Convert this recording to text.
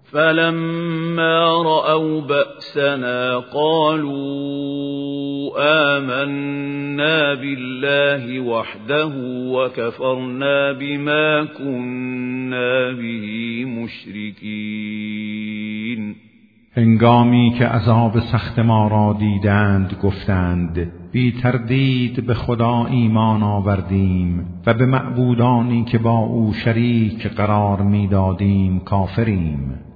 فلما رأوا بأسنا قالوا آمنا بالله وحده وكفرنا بما كنا به مشرکین. هنگامی که عذاب سخت ما را دیدند گفتند بی تردید به خدا ایمان آوردیم و به معبودانی که با او شریک قرار می‌دادیم کافریم.